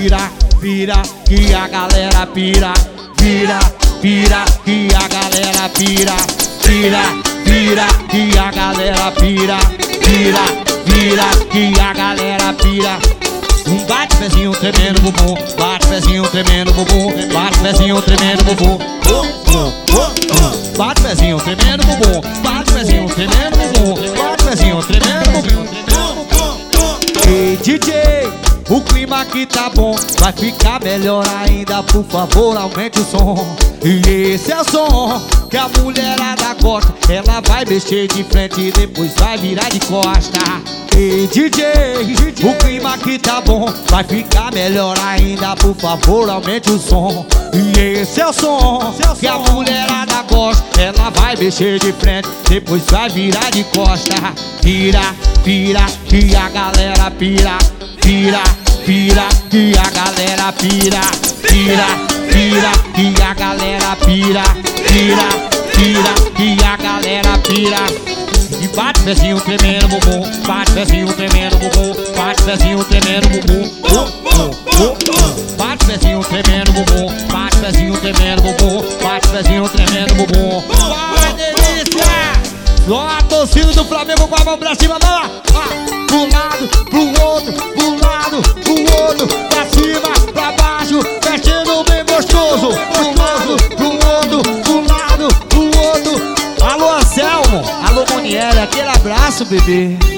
Vira, vira, que a galera pira. Vira, vira, que a galera pira. Vira, vira, que a galera pira. Vira, vira, que a galera pira. Bate pezinho tremendo bumbum, bate pezinho tremendo bumbum, bate pezinho tremendo bumbum. Bate pezinho tremendo bumbum, bate pezinho tremendo bumbum, bate pezinho tremendo bumbum. Ei DJ, o clima aqui tá bom, vai ficar melhor ainda, por favor aumente o som. E esse é o som que a mulherada gosta, ela vai mexer de frente e depois vai virar de costa. Ei DJ, o clima aqui tá bom, vai ficar melhor ainda, por favor aumente o som. E esse é o som que a mulherada gosta, ela vai mexer de frente, depois vai virar de costa. Vira, vira, que a galera pira. Vira, vira, que a galera pira. Vira, vira, que a galera pira. Vira, vira, que a galera pira. E bate pezinho tremendo bumbum, bate pezinho tremendo bumbum, bate pezinho tremendo bumbum. Bate pezinho tremendo bumbum, bate pezinho tremendo bumbum, bate pezinho tremendo bumbum. Vai, delícia! Só a torcida do Flamengo com a mão pra cima, vai lá! Pro lado, pro outro, pro lado, pro outro, pra cima, pra baixo, mexendo bem gostoso. Pro lado, pro outro, pro lado, pro outro. Alô Anselmo, alô Moniela, aquele abraço, bebê.